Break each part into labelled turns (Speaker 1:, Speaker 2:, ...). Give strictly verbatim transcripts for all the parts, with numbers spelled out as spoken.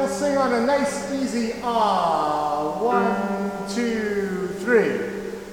Speaker 1: we'll sing on a nice, easy ah. One, two, three.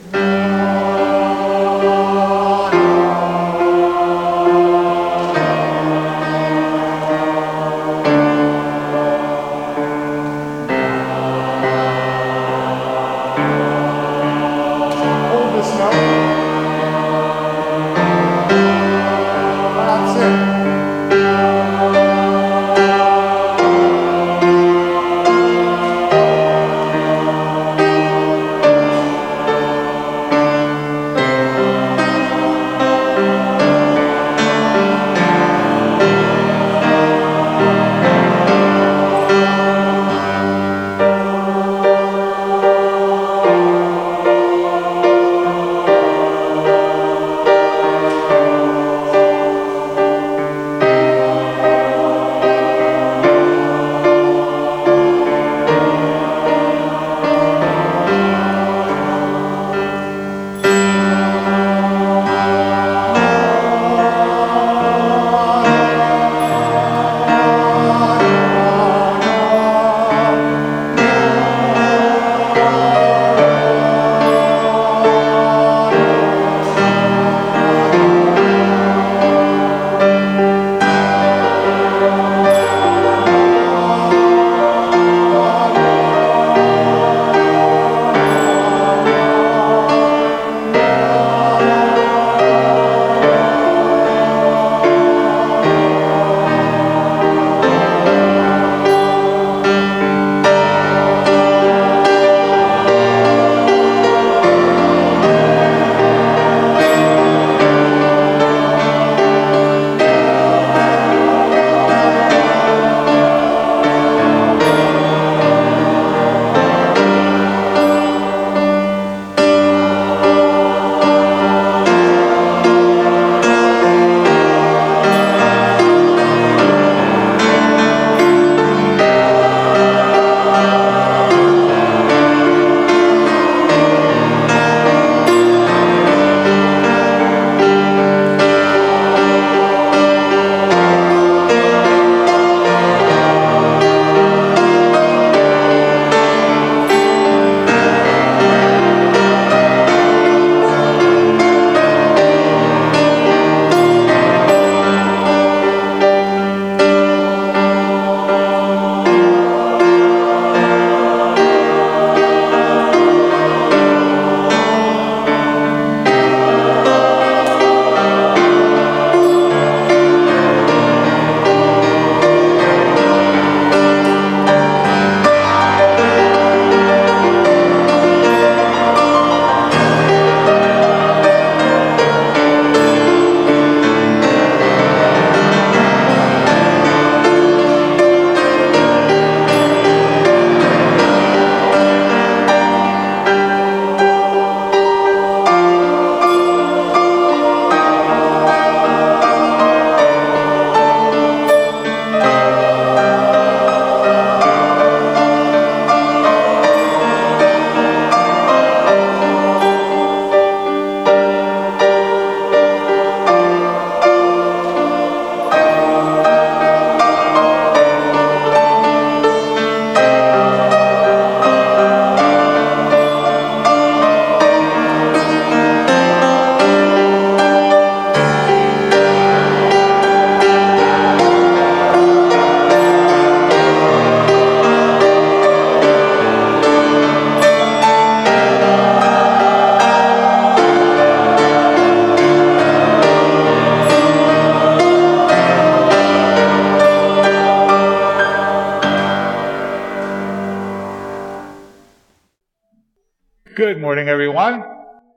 Speaker 2: Good morning, everyone.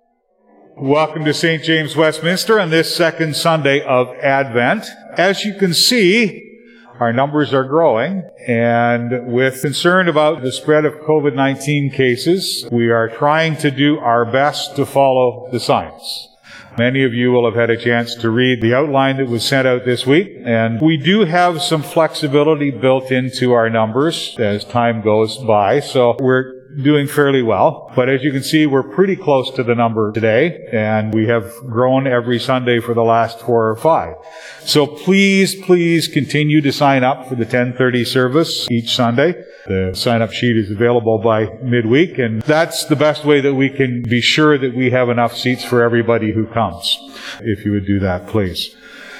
Speaker 2: Welcome to Saint James Westminster on this second Sunday of Advent. As you can see, our numbers are growing, and with concern about the spread of COVID nineteen cases, we are trying to do our best to follow the science. Many of you will have had a chance to read the outline that was sent out this week, and we do have some flexibility built into our numbers as time goes by, so we're doing fairly well. But as you can see, we're pretty close to the number today, and we have grown every Sunday for the last four or five. So please, please continue to sign up for the ten thirty service each Sunday. The sign-up sheet is available by midweek, and that's the best way that we can be sure that we have enough seats for everybody who comes. If you would do that, please.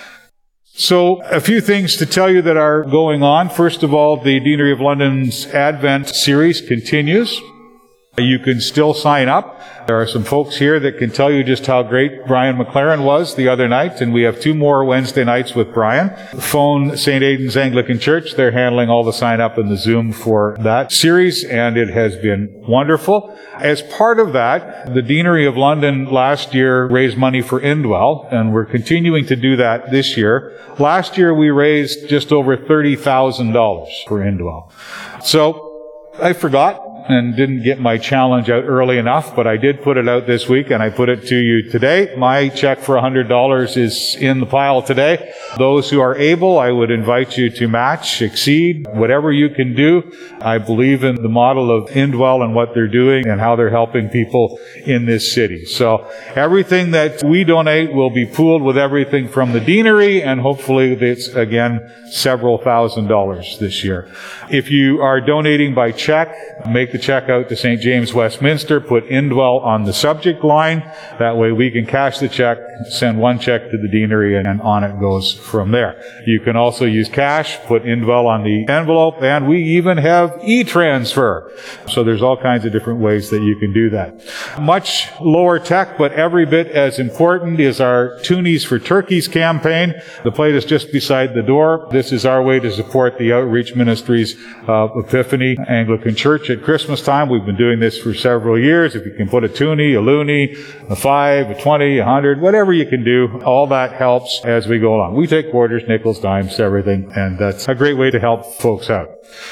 Speaker 2: So, a few things to tell you that are going on. First of all, the Deanery of London's Advent series continues. You can still sign up. There are some folks here that can tell you just how great Brian McLaren was the other night, and we have two more Wednesday nights with Brian. Phone Saint Aidan's Anglican Church. They're handling all the sign up and the Zoom for that series, and it has been wonderful. As part of that, the Deanery of London last year raised money for Indwell, and we're continuing to do that this year. Last year we raised just over thirty thousand dollars for Indwell. So, I forgot and didn't get my challenge out early enough, but I did put it out this week, and I put it to you today. My check for one hundred dollars is in the pile today. Those who are able, I would invite you to match, exceed, whatever you can do. I believe in the model of Indwell and what they're doing and how they're helping people in this city. So everything that we donate will be pooled with everything from the Deanery, and hopefully it's, again, several thousand dollars this year. If you are donating by check, make the check out to Saint James Westminster, put Indwell on the subject line. That way we can cash the check, send one check to the Deanery, and on it goes from there. You can also use cash, put Indwell on the envelope, and we even have e-transfer. So there's all kinds of different ways that you can do that. Much lower tech, but every bit as important, is our Toonies for Turkeys campaign. The plate is just beside the door. This is our way to support the outreach ministries of Epiphany Anglican Church at Christmas time. We've been doing this for several years. If you can put a toonie, a loonie, a five, a twenty, a hundred, whatever you can do, all that helps as we go along. We take quarters, nickels, dimes, everything, and that's a great way to help folks out.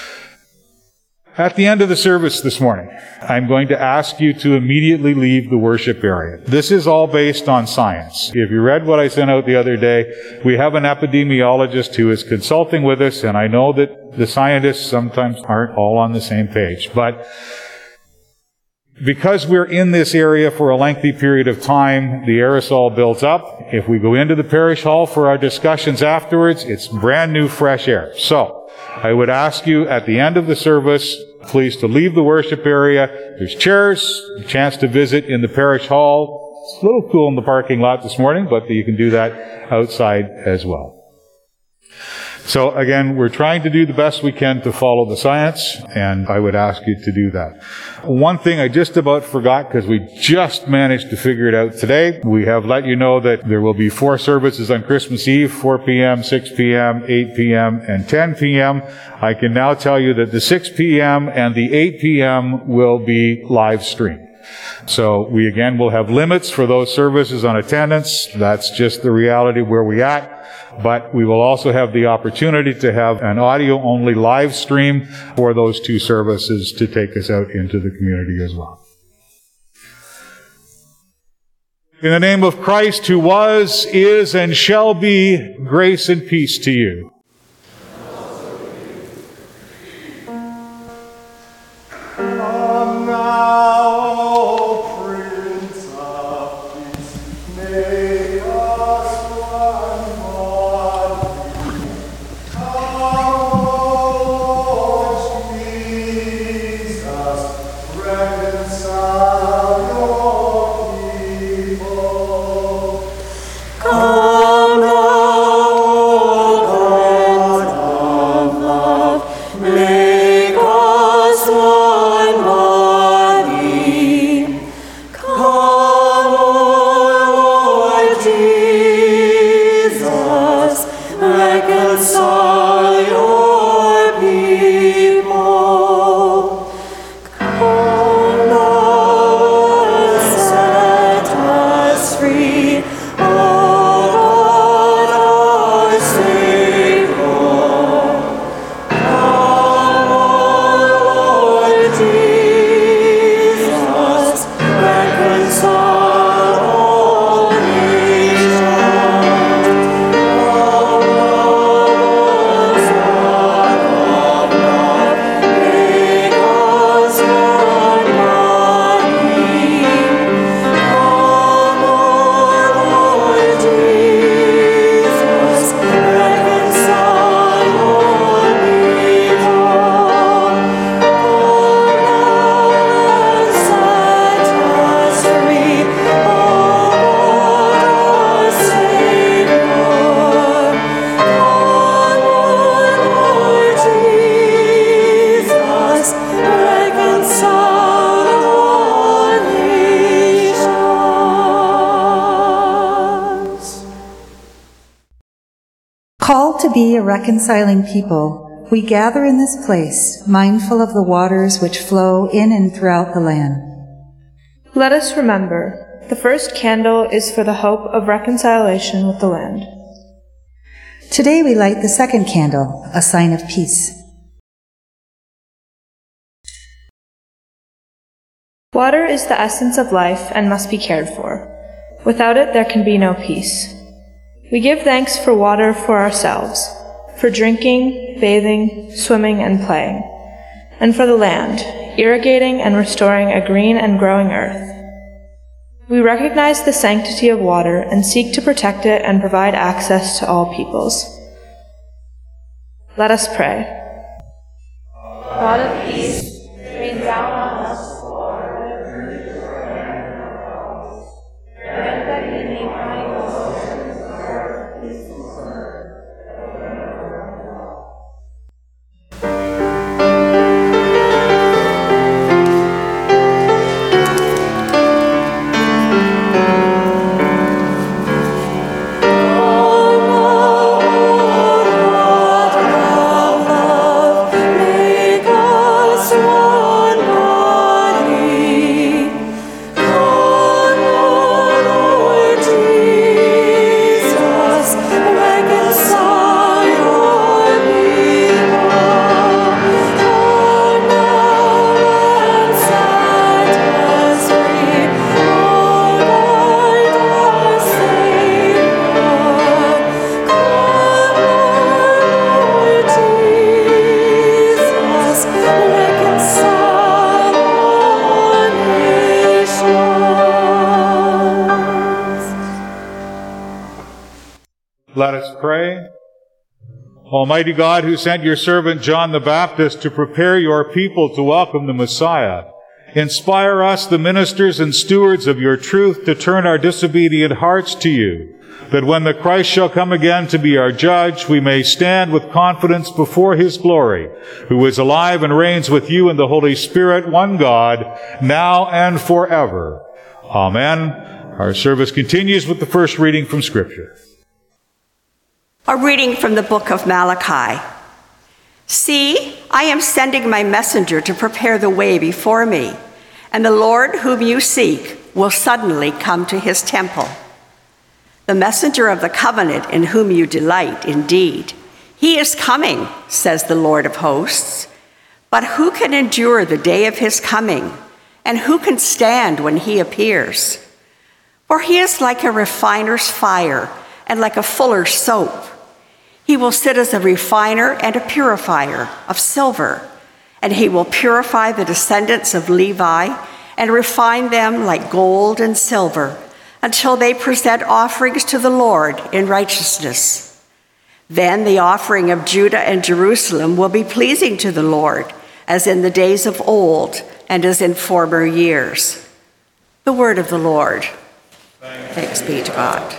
Speaker 2: At the end of the service this morning, I'm going to ask you to immediately leave the worship area. This is all based on science. If you read what I sent out the other day, we have an epidemiologist who is consulting with us, and I know that the scientists sometimes aren't all on the same page. But because we're in this area for a lengthy period of time, the aerosol builds up. If we go into the parish hall for our discussions afterwards, it's brand new fresh air. So, I would ask you at the end of the service, please, to leave the worship area. There's chairs, a chance to visit in the parish hall. It's a little cool in the parking lot this morning, but you can do that outside as well. So again, we're trying to do the best we can to follow the science, and I would ask you to do that. One thing I just about forgot, because we just managed to figure it out today. We have let you know that there will be four services on Christmas Eve, four p.m., six p.m., eight p.m., and ten p.m. I can now tell you that the six p.m. and the eight p.m. will be live streamed. So we again will have limits for those services on attendance. That's just the reality where we're at. But we will also have the opportunity to have an audio-only live stream for those two services to take us out into the community as well. In the name of Christ, who was, is, and shall be, grace and peace to you.
Speaker 3: Come now, O Called to be a reconciling people, we gather in this place, mindful of the waters which flow in and throughout the land.
Speaker 4: Let us remember, the first candle is for the hope of reconciliation with the land.
Speaker 3: Today we light the second candle, a sign of peace.
Speaker 4: Water is the essence of life and must be cared for. Without it, there can be no peace. We give thanks for water for ourselves, for drinking, bathing, swimming, and playing, and for the land, irrigating and restoring a green and growing earth. We recognize the sanctity of water and seek to protect it and provide access to all peoples. Let us pray.
Speaker 5: God of peace, rain down on us. Grant that we may find the oceans of our peaceful summer.
Speaker 2: Let us pray. Almighty God, who sent your servant John the Baptist to prepare your people to welcome the Messiah, inspire us, the ministers and stewards of your truth, to turn our disobedient hearts to you, that when the Christ shall come again to be our judge, we may stand with confidence before his glory, who is alive and reigns with you in the Holy Spirit, one God, now and forever. Amen. Our service continues with the first reading from Scripture.
Speaker 6: A reading from the book of Malachi. See, I am sending my messenger to prepare the way before me, and the Lord whom you seek will suddenly come to his temple. The messenger of the covenant in whom you delight, indeed. He is coming, says the Lord of hosts. But who can endure the day of his coming, and who can stand when he appears? For he is like a refiner's fire and like a fuller's soap. He will sit as a refiner and a purifier of silver, and he will purify the descendants of Levi and refine them like gold and silver until they present offerings to the Lord in righteousness. Then the offering of Judah and Jerusalem will be pleasing to the Lord, as in the days of old and as in former years. The word of the Lord. Thanks be to God.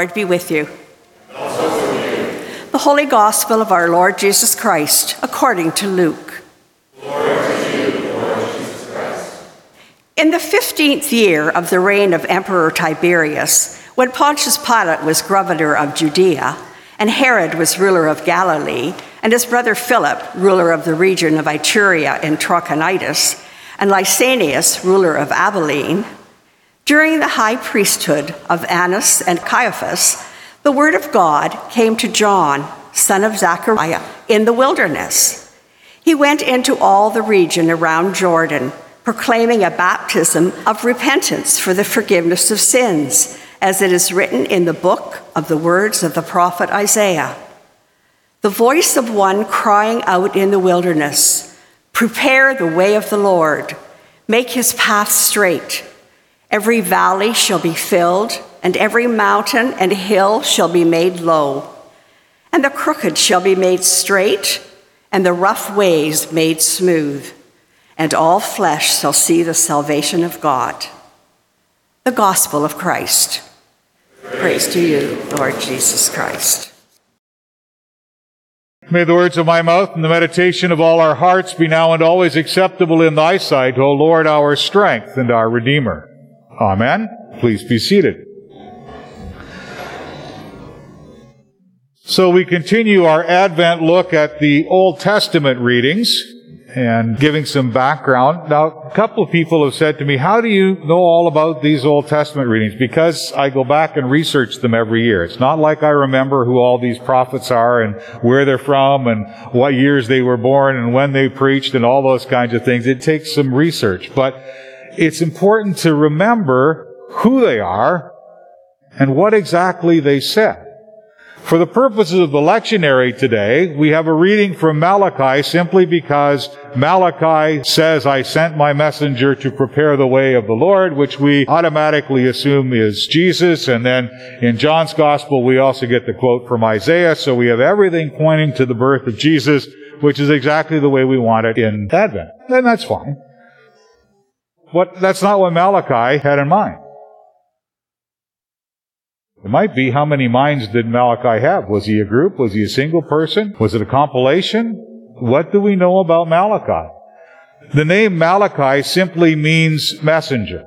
Speaker 6: Lord be with you. Also with you. The Holy Gospel of our Lord Jesus Christ, according to Luke.
Speaker 7: Glory to you, Lord Jesus Christ.
Speaker 6: In the fifteenth year of the reign of Emperor Tiberius, when Pontius Pilate was governor of Judea, and Herod was ruler of Galilee, and his brother Philip, ruler of the region of Iturea and Trachonitis, and Lysanias, ruler of Abilene, during the high priesthood of Annas and Caiaphas, the word of God came to John, son of Zechariah, in the wilderness. He went into all the region around Jordan, proclaiming a baptism of repentance for the forgiveness of sins, as it is written in the book of the words of the prophet Isaiah. The voice of one crying out in the wilderness, "Prepare the way of the Lord, make his path straight. Every valley shall be filled, and every mountain and hill shall be made low. And the crooked shall be made straight, and the rough ways made smooth. And all flesh shall see the salvation of God." The Gospel of Christ. Praise to you, Lord Jesus Christ.
Speaker 2: May the words of my mouth and the meditation of all our hearts be now and always acceptable in thy sight, O Lord, our strength and our Redeemer. Amen. Please be seated. So we continue our Advent look at the Old Testament readings and giving some background. Now, a couple of people have said to me, how do you know all about these Old Testament readings? Because I go back and research them every year. It's not like I remember who all these prophets are and where they're from and what years they were born and when they preached and all those kinds of things. It takes some research. But it's important to remember who they are and what exactly they said. For the purposes of the lectionary today, we have a reading from Malachi simply because Malachi says, "I sent my messenger to prepare the way of the Lord," which we automatically assume is Jesus. And then in John's Gospel, we also get the quote from Isaiah. So we have everything pointing to the birth of Jesus, which is exactly the way we want it in Advent. And that's fine. But that's not what Malachi had in mind. It might be, how many minds did Malachi have? Was he a group? Was he a single person? Was it a compilation? What do we know about Malachi? The name Malachi simply means messenger.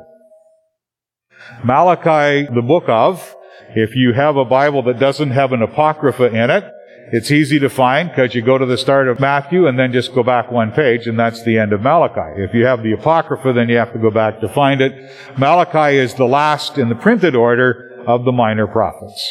Speaker 2: Malachi, the book of, if you have a Bible that doesn't have an apocrypha in it, it's easy to find because you go to the start of Matthew and then just go back one page and that's the end of Malachi. If you have the apocrypha, then you have to go back to find it. Malachi is the last in the printed order of the minor prophets.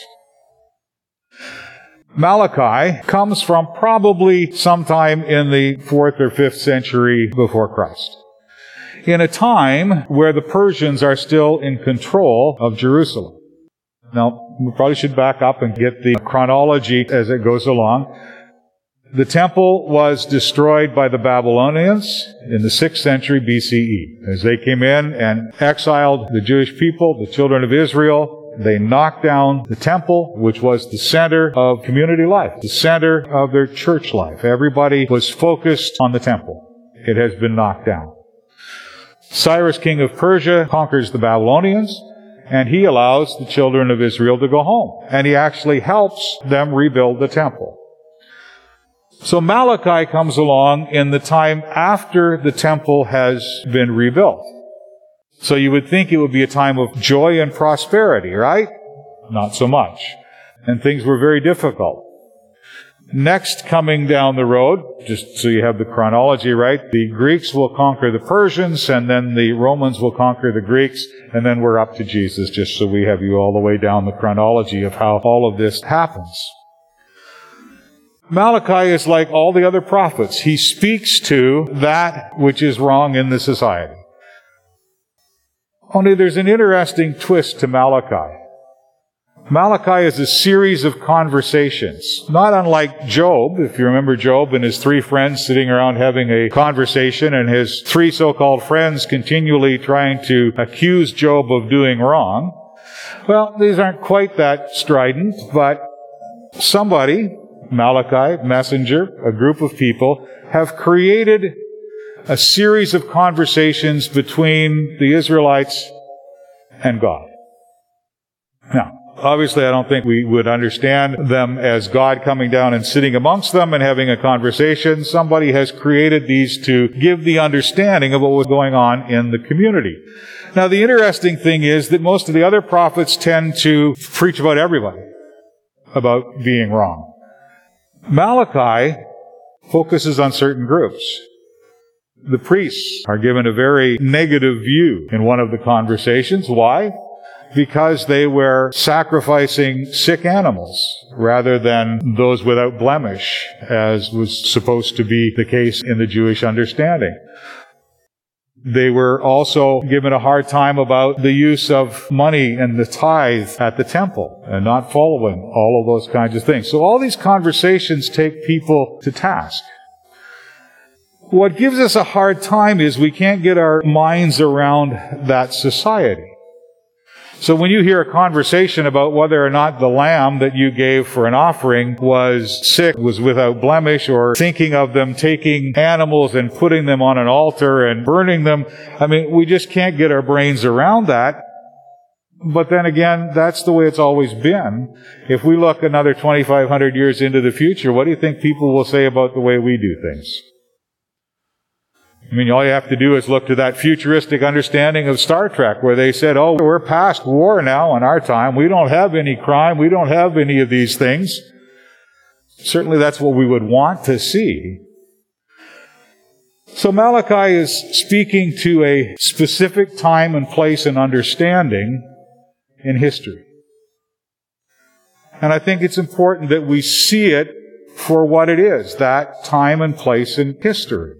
Speaker 2: Malachi comes from probably sometime in the fourth or fifth century before Christ, in a time where the Persians are still in control of Jerusalem. Now, we probably should back up and get the chronology as it goes along. The temple was destroyed by the Babylonians in the sixth century B C E. As they came in and exiled the Jewish people, the children of Israel, they knocked down the temple, which was the center of community life, the center of their church life. Everybody was focused on the temple. It has been knocked down. Cyrus, king of Persia, conquers the Babylonians, and he allows the children of Israel to go home. And he actually helps them rebuild the temple. So Malachi comes along in the time after the temple has been rebuilt. So you would think it would be a time of joy and prosperity, right? Not so much. And things were very difficult. Next, coming down the road, just so you have the chronology right, the Greeks will conquer the Persians, and then the Romans will conquer the Greeks, and then we're up to Jesus, just so we have you all the way down the chronology of how all of this happens. Malachi is like all the other prophets. He speaks to that which is wrong in the society. Only there's an interesting twist to Malachi. Malachi is a series of conversations, not unlike Job. If you remember Job and his three friends sitting around having a conversation, and his three so-called friends continually trying to accuse Job of doing wrong. Well, these aren't quite that strident, but somebody, Malachi, messenger, a group of people, have created a series of conversations between the Israelites and God. Now, Obviously, I don't think we would understand them as God coming down and sitting amongst them and having a conversation. Somebody has created these to give the understanding of what was going on in the community. Now, the interesting thing is that most of the other prophets tend to preach about everybody, about being wrong. Malachi focuses on certain groups. The priests are given a very negative view in one of the conversations. Why? Because they were sacrificing sick animals rather than those without blemish, as was supposed to be the case in the Jewish understanding. They were also given a hard time about the use of money and the tithe at the temple and not following all of those kinds of things. So all these conversations take people to task. What gives us a hard time is we can't get our minds around that society. So when you hear a conversation about whether or not the lamb that you gave for an offering was sick, was without blemish, or thinking of them taking animals and putting them on an altar and burning them, I mean, we just can't get our brains around that. But then again, that's the way it's always been. If we look another twenty-five hundred years into the future, what do you think people will say about the way we do things? I mean, all you have to do is look to that futuristic understanding of Star Trek where they said, oh, we're past war now in our time. We don't have any crime. We don't have any of these things. Certainly that's what we would want to see. So Malachi is speaking to a specific time and place and understanding in history. And I think it's important that we see it for what it is, that time and place in history.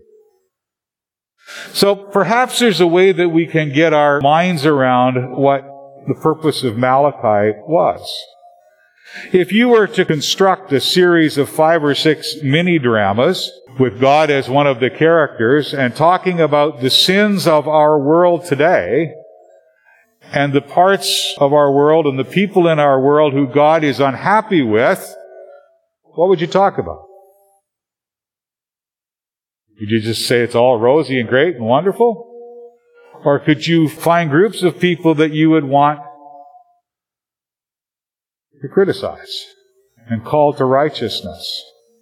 Speaker 2: So perhaps there's a way that we can get our minds around what the purpose of Malachi was. If you were to construct a series of five or six mini-dramas with God as one of the characters and talking about the sins of our world today and the parts of our world and the people in our world who God is unhappy with, what would you talk about? Would you just say it's all rosy and great and wonderful? Or could you find groups of people that you would want to criticize and call to righteousness?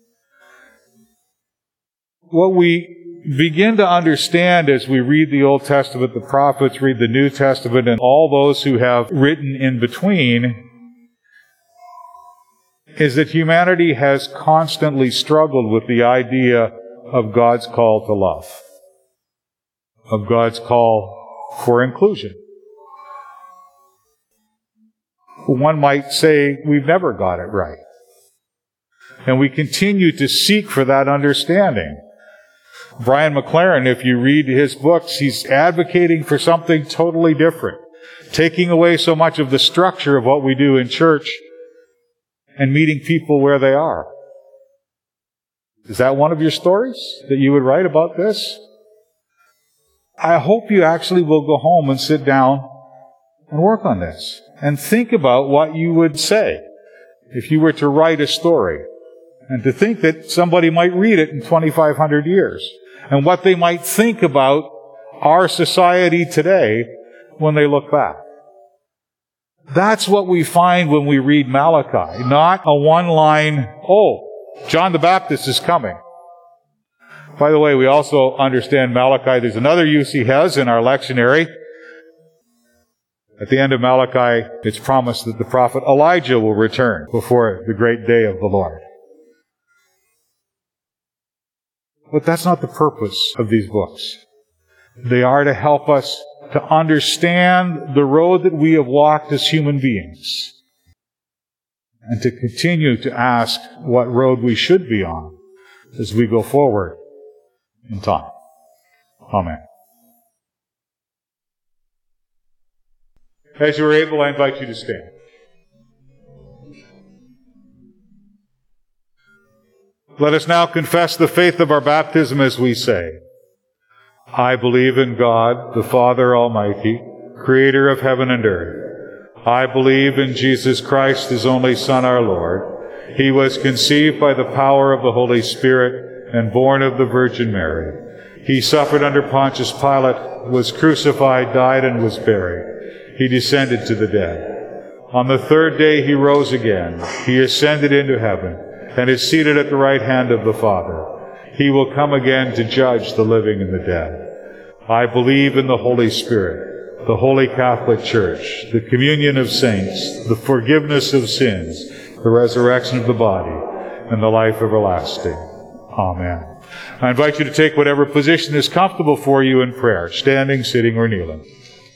Speaker 2: What we begin to understand as we read the Old Testament, the prophets, read the New Testament, and all those who have written in between, is that humanity has constantly struggled with the idea of God's call to love, of God's call for inclusion. One might say we've never got it right. And we continue to seek for that understanding. Brian McLaren, if you read his books, he's advocating for something totally different, taking away so much of the structure of what we do in church and meeting people where they are. Is that one of your stories that you would write about this? I hope you actually will go home and sit down and work on this and think about what you would say if you were to write a story, and to think that somebody might read it in twenty-five hundred years and what they might think about our society today when they look back. That's what we find when we read Malachi, not a one-line, oh, John the Baptist is coming. By the way, we also understand Malachi. There's another use he has in our lectionary. At the end of Malachi, it's promised that the prophet Elijah will return before the great day of the Lord. But that's not the purpose of these books. They are to help us to understand the road that we have walked as human beings, and to continue to ask what road we should be on as we go forward in time. Amen. As you are able, I invite you to stand. Let us now confess the faith of our baptism as we say, I believe in God, the Father Almighty, creator of heaven and earth. I believe in Jesus Christ, his only Son, our Lord. He was conceived by the power of the Holy Spirit and born of the Virgin Mary. He suffered under Pontius Pilate, was crucified, died, and was buried. He descended to the dead. On the third day he rose again. He ascended into heaven and is seated at the right hand of the Father. He will come again to judge the living and the dead. I believe in the Holy Spirit, the Holy Catholic Church, the communion of saints, the forgiveness of sins, the resurrection of the body, and the life everlasting. Amen. I invite you to take whatever position is comfortable for you in prayer, standing, sitting, or kneeling.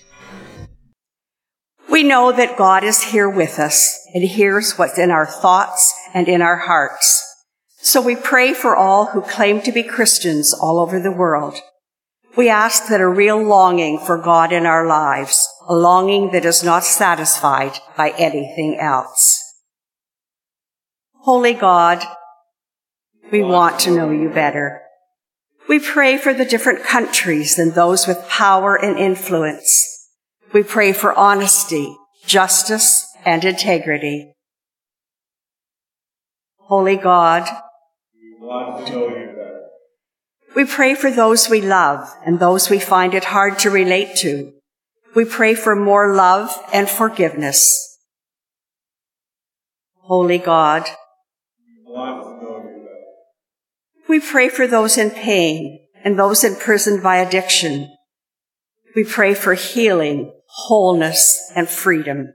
Speaker 6: We know that God is here with us and hears what's in our thoughts and in our hearts. So we pray for all who claim to be Christians all over the world. We ask that a real longing for God in our lives, a longing that is not satisfied by anything else. Holy God, we want to know you better. We pray for the different countries and those with power and influence. We pray for honesty, justice, and integrity. Holy God,
Speaker 2: we want to know you better.
Speaker 6: We pray for those we love and those we find it hard to relate to. We pray for more love and forgiveness. Holy God,
Speaker 2: we want to know you better.
Speaker 6: We pray for those in pain and those imprisoned by addiction. We pray for healing, wholeness, and freedom.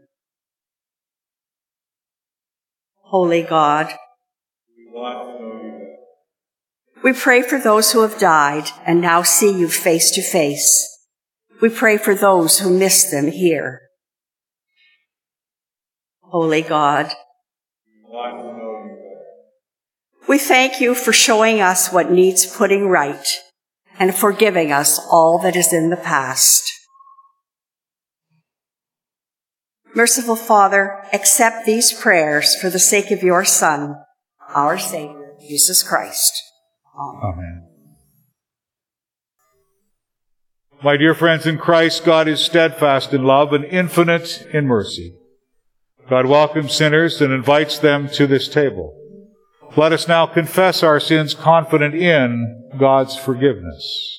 Speaker 6: Holy God,
Speaker 2: we want to know you better.
Speaker 6: We pray for those who have died and now see you face to face. We pray for those who miss them here. Holy God,
Speaker 2: we want to know you better.
Speaker 6: We thank you for showing us what needs putting right and for giving us all that is in the past. Merciful Father, accept these prayers for the sake of your Son, our Savior, Jesus Christ. Amen.
Speaker 2: Amen. My dear friends in Christ, God is steadfast in love and infinite in mercy. God welcomes sinners and invites them to this table. Let us now confess our sins, confident in God's forgiveness.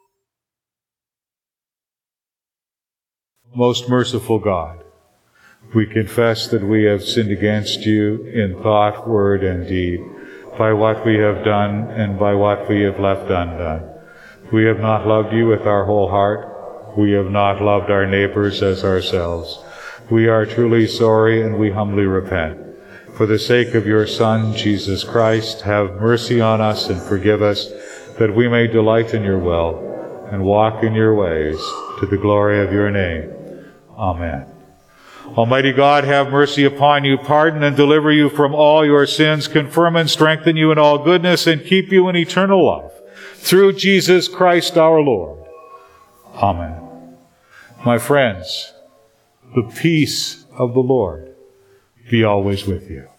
Speaker 2: Most merciful God, we confess that we have sinned against you in thought, word, and deed, by what we have done and by what we have left undone. We have not loved you with our whole heart. We have not loved our neighbors as ourselves. We are truly sorry and we humbly repent. For the sake of your Son, Jesus Christ, have mercy on us and forgive us, that we may delight in your will and walk in your ways to the glory of your name. Amen. Almighty God, have mercy upon you, pardon and deliver you from all your sins, confirm and strengthen you in all goodness, and keep you in eternal life. Through Jesus Christ our Lord. Amen. My friends, the peace of the Lord be always with you.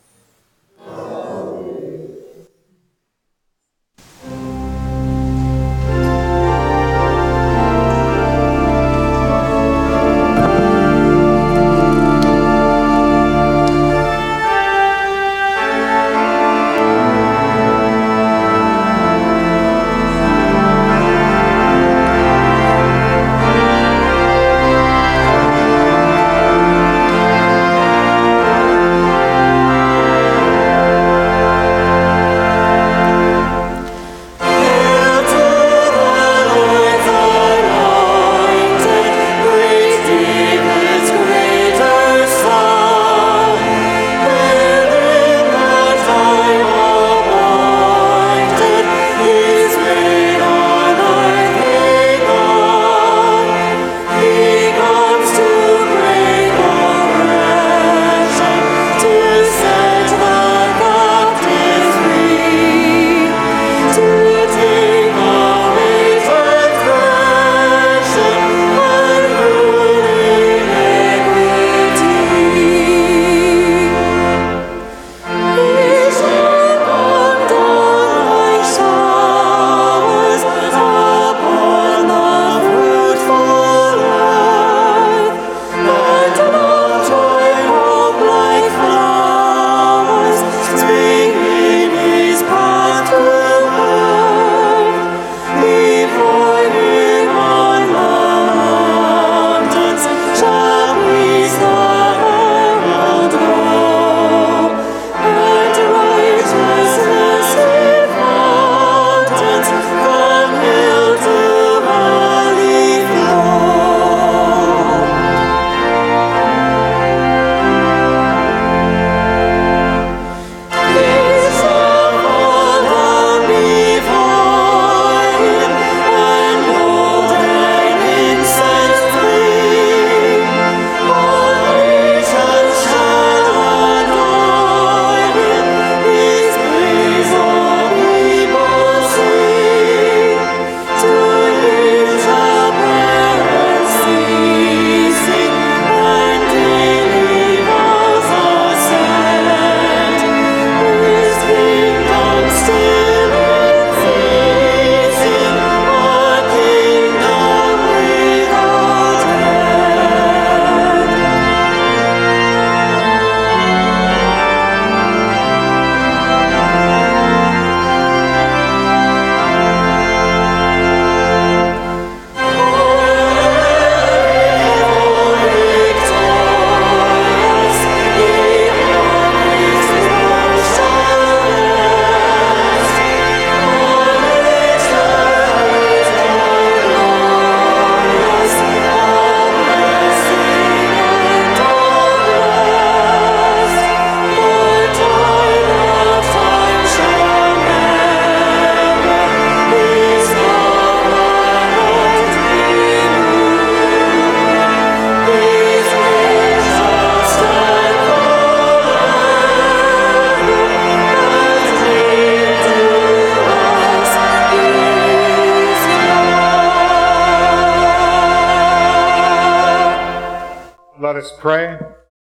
Speaker 2: us pray.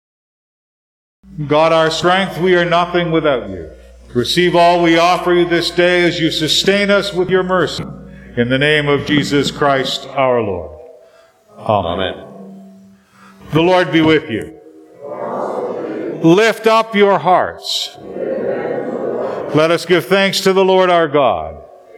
Speaker 2: God, our strength, we are nothing without you. Receive all we offer you this day as you sustain us with your mercy. In the name of Jesus Christ our Lord. Amen. Amen. The Lord be with you. Lift up your hearts. Let us give thanks to the Lord our God.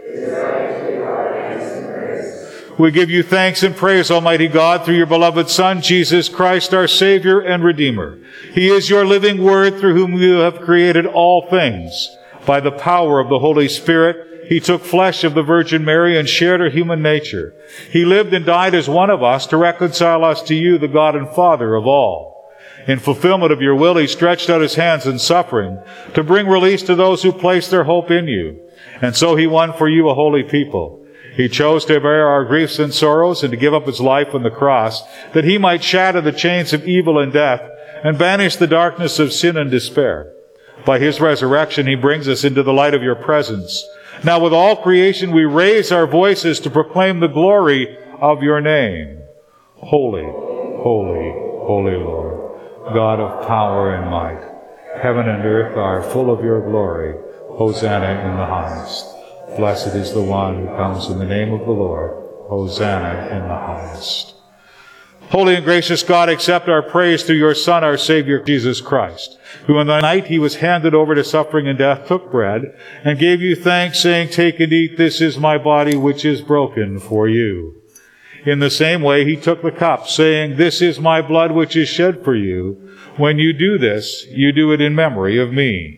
Speaker 2: We give you thanks and praise, Almighty God, through your beloved Son, Jesus Christ, our Savior and Redeemer. He is your living Word, through whom you have created all things. By the power of the Holy Spirit, he took flesh of the Virgin Mary and shared her human nature. He lived and died as one of us to reconcile us to you, the God and Father of all. In fulfillment of your will, he stretched out his hands in suffering to bring release to those who place their hope in you. And so he won for you a holy people. He chose to bear our griefs and sorrows and to give up his life on the cross, that he might shatter the chains of evil and death and banish the darkness of sin and despair. By his resurrection, he brings us into the light of your presence. Now with all creation, we raise our voices to proclaim the glory of your name. Holy, holy, holy Lord, God of power and might. Heaven and earth are full of your glory. Hosanna in the highest. Blessed is the one who comes in the name of the Lord. Hosanna in the highest. Holy and gracious God, accept our praise through your Son, our Savior, Jesus Christ, who in the night he was handed over to suffering and death took bread and gave you thanks, saying, "Take and eat, this is my body which is broken for you." In the same way he took the cup, saying, "This is my blood which is shed for you. When you do this, you do it in memory of me."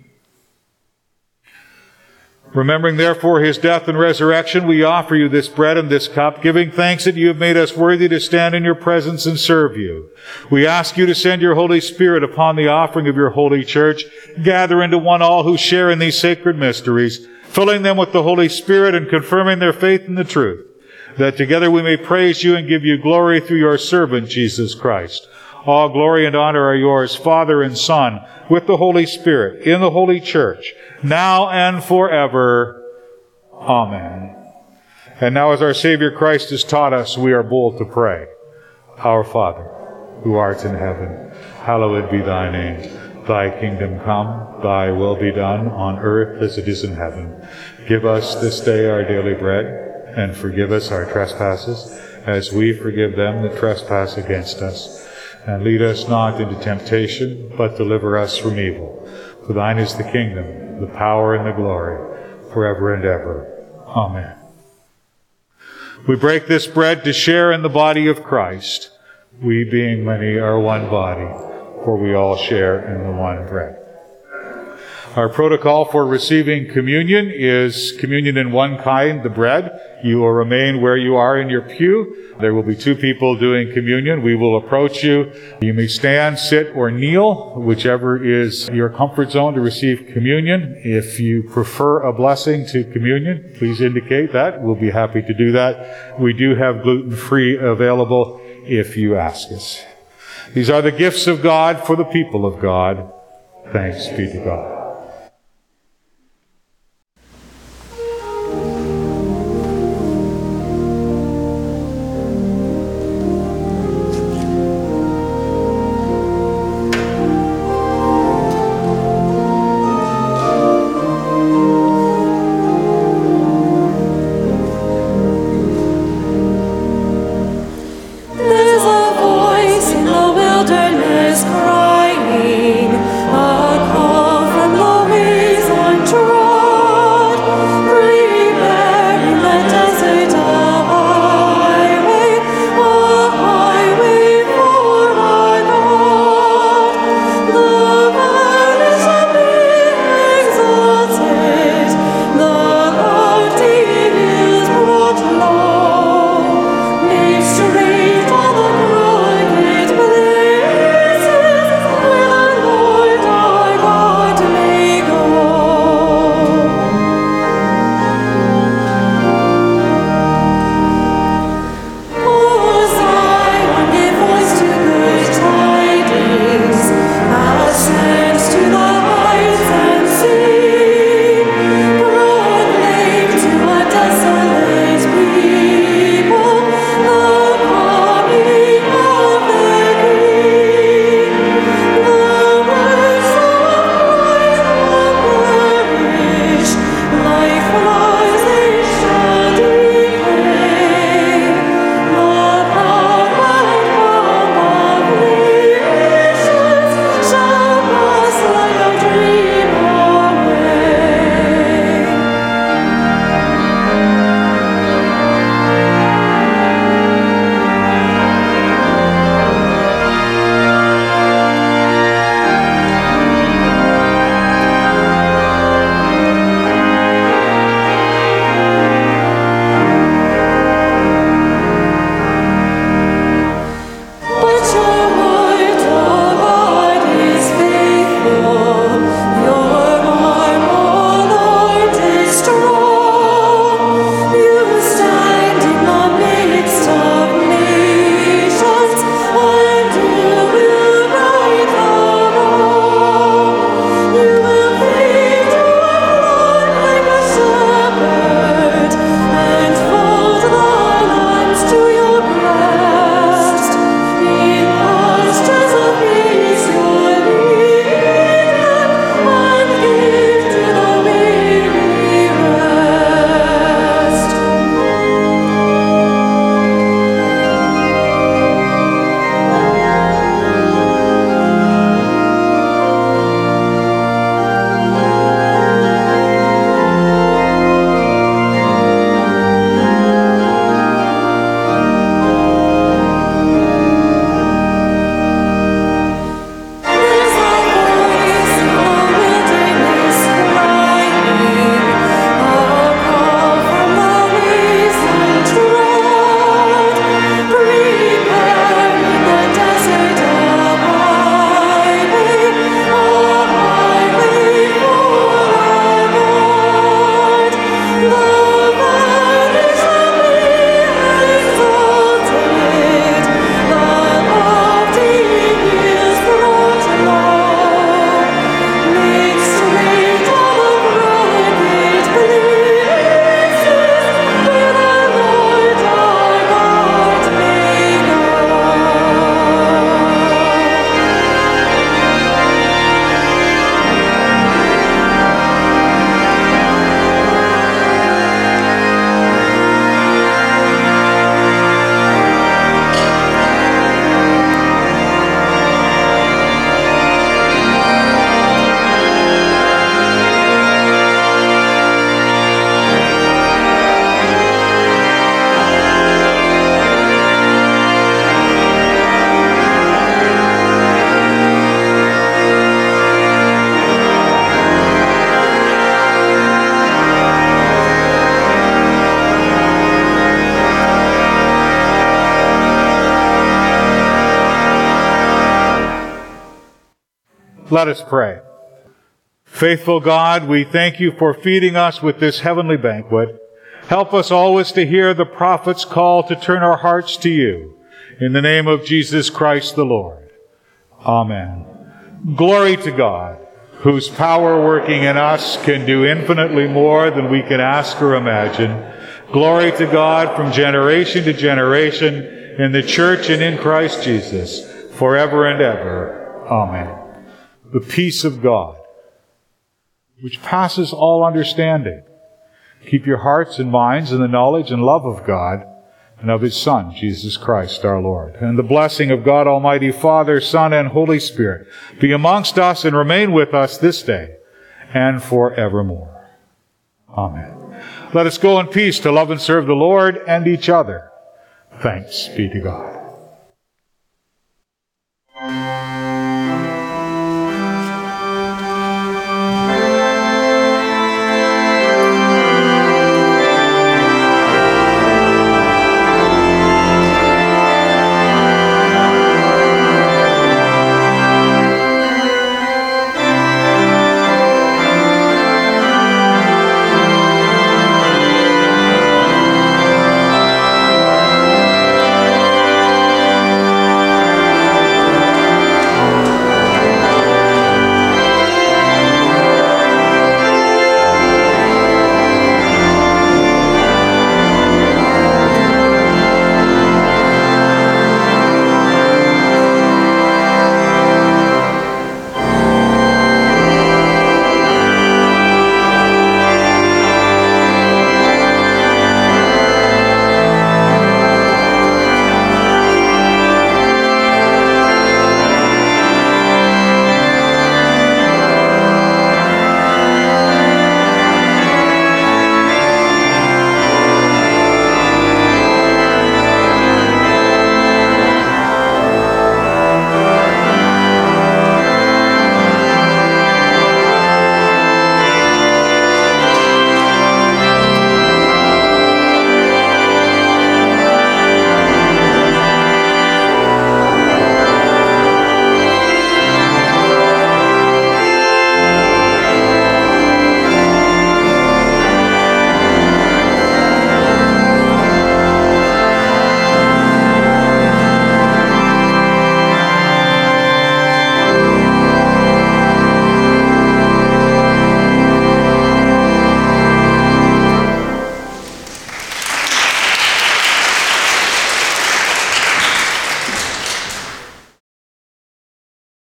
Speaker 2: Remembering therefore his death and resurrection, we offer you this bread and this cup, giving thanks that you have made us worthy to stand in your presence and serve you. We ask you to send your Holy Spirit upon the offering of your holy church, gather into one all who share in these sacred mysteries, filling them with the Holy Spirit and confirming their faith in the truth, that together we may praise you and give you glory through your servant, Jesus Christ. All glory and honor are yours, Father and Son, with the Holy Spirit, in the holy church, now and forever. Amen. And now as our Savior Christ has taught us, we are bold to pray. Our Father, who art in heaven, hallowed be thy name. Thy kingdom come, thy will be done, on earth as it is in heaven. Give us this day our daily bread, and forgive us our trespasses, as we forgive them that trespass against us. And lead us not into temptation, but deliver us from evil. For thine is the kingdom, the power, and the glory, forever and ever. Amen. We break this bread to share in the body of Christ. We, being many, are one body, for we all share in the one bread. Our protocol for receiving communion is communion in one kind, the bread. You will remain where you are in your pew. There will be two people doing communion. We will approach you. You may stand, sit, or kneel, whichever is your comfort zone to receive communion. If you prefer a blessing to communion, please indicate that. We'll be happy to do that. We do have gluten-free available if you ask us. These are the gifts of God for the people of God. Thanks be to God.
Speaker 5: Crying, a call from
Speaker 2: Let us pray. Faithful God, we thank you for feeding us with this heavenly banquet. Help us always to hear the prophet's call to turn our hearts to you. In the name of Jesus Christ the Lord. Amen. Glory to God, whose power working in us can do infinitely more than we can ask or imagine. Glory to God from generation to generation in the church and in Christ Jesus, forever and ever. Amen. The peace of God, which passes all understanding. Keep your hearts and minds in the knowledge and love of God and of His Son, Jesus Christ our Lord. And the blessing of God Almighty, Father, Son, and Holy Spirit be amongst us and remain with us this day and forevermore. Amen. Let us go in peace to love and serve the Lord and each other. Thanks be to God.